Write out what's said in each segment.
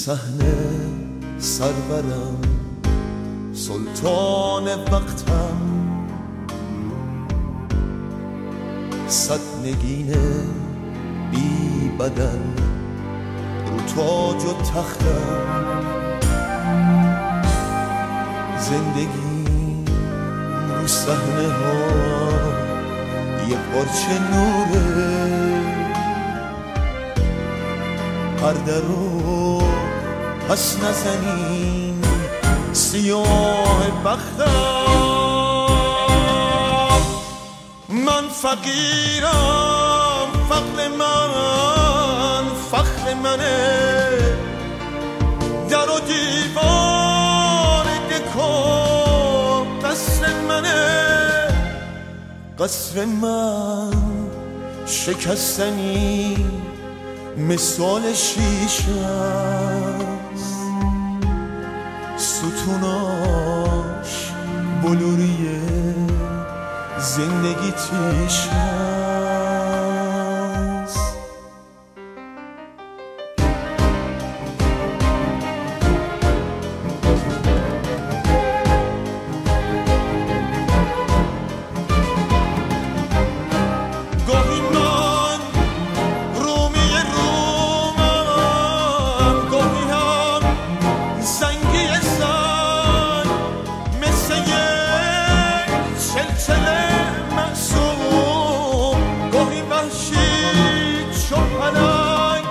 صحنه سرورم، سلطان وقتم، صد نگین بی بدل رو تاج و تختم. زندگی رو صحنه ها یه پارچه نوره، پرده رو پس نزنین سیاه بختم. من فقیرم، فقر من فخر منه، در و دیوار دکا قصر منه. قصر من شکستنی مثال شیشه است، ستوناش بلوریه، زندگی تیشه است. گاهی من رومی رومم، گاهی هم زنگی زن، مثل یک چلچله معصوم، گاهی وحشی چو پلنگ.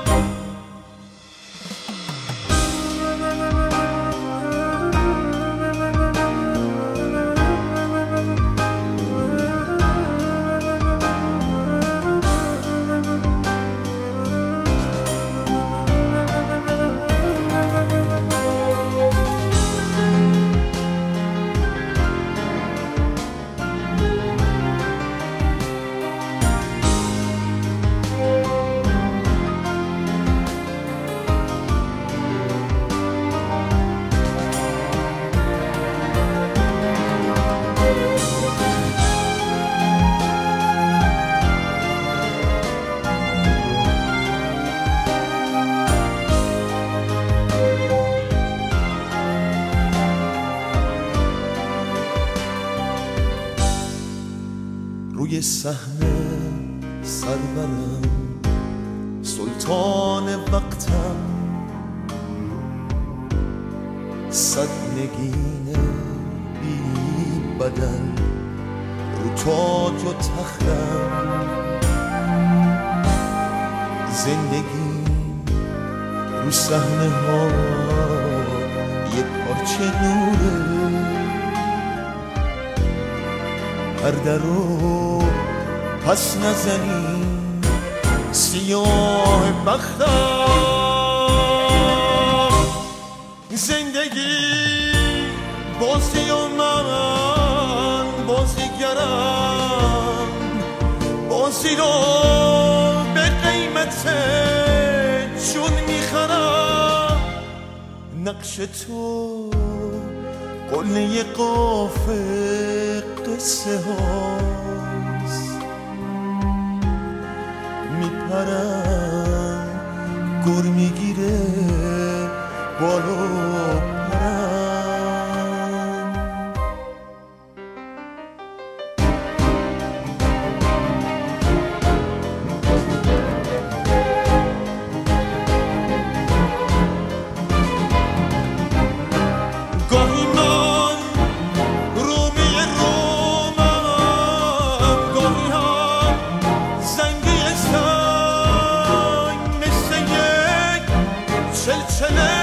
روی صحنه سرورم، سلطان وقتم، صد نگین بی بدل رو تاج و تختم. زندگی رو صحنه ها یه پارچه نوره، پرده رو پس نزنی سیاه بختم. زندگی بازی و من بازیگرم، بازی رو به قیمت جون میخرم. نقش تو قله قافه قصه هاست، میپرم گر میگیره بالو پرم. گاهی من رومی رومم، گاهی هم زنگی سنگ، مثل یک چلچله